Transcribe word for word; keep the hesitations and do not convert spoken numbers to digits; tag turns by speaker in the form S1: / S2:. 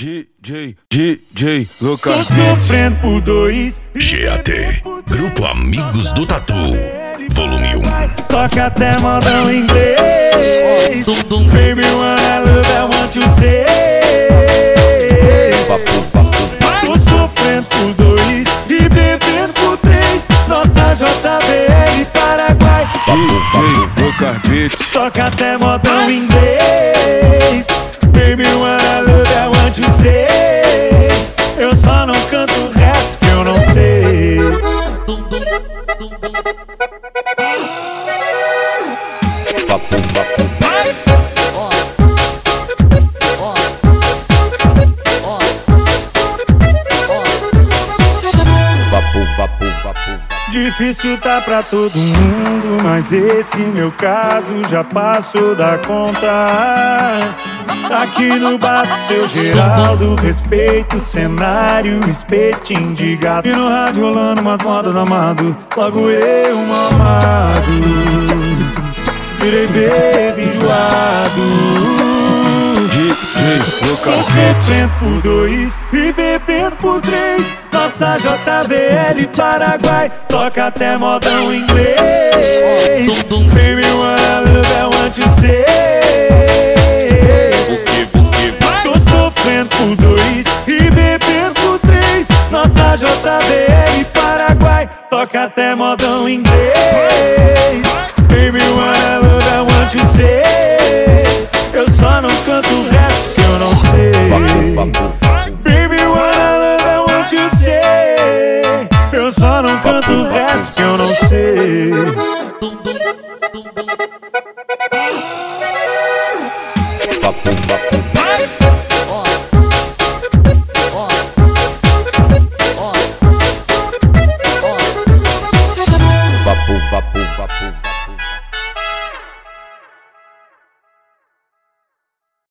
S1: D J, D J, Lucas.
S2: Tô sofrendo por dois.
S3: G A T, Grupo Amigos do Tatu, volume um.
S2: Toca até modão em inglês. Baby, when I love, I want you say. Tô sofrendo por dois e bebendo por três. Nossa J B L Paraguai.
S1: D J, Lucas Beats.
S2: Toca até modão em inglês. Baby, when I love, I want you say. Eu só não canto o resto que eu não sei. Difícil tá pra todo mundo, mas esse meu caso já passou da conta. Aqui no bar do seu Geraldo, respeito o cenário, espetinho de gato. E no rádio rolando umas modas do amado, logo eu, mamado, virei baby enjoado.
S1: D J, Lucas
S2: Tô sofrendo por dois e bebendo por três. Nossa J B L Paraguai. Toca até modão inglês. Baby, when I love, I want you say.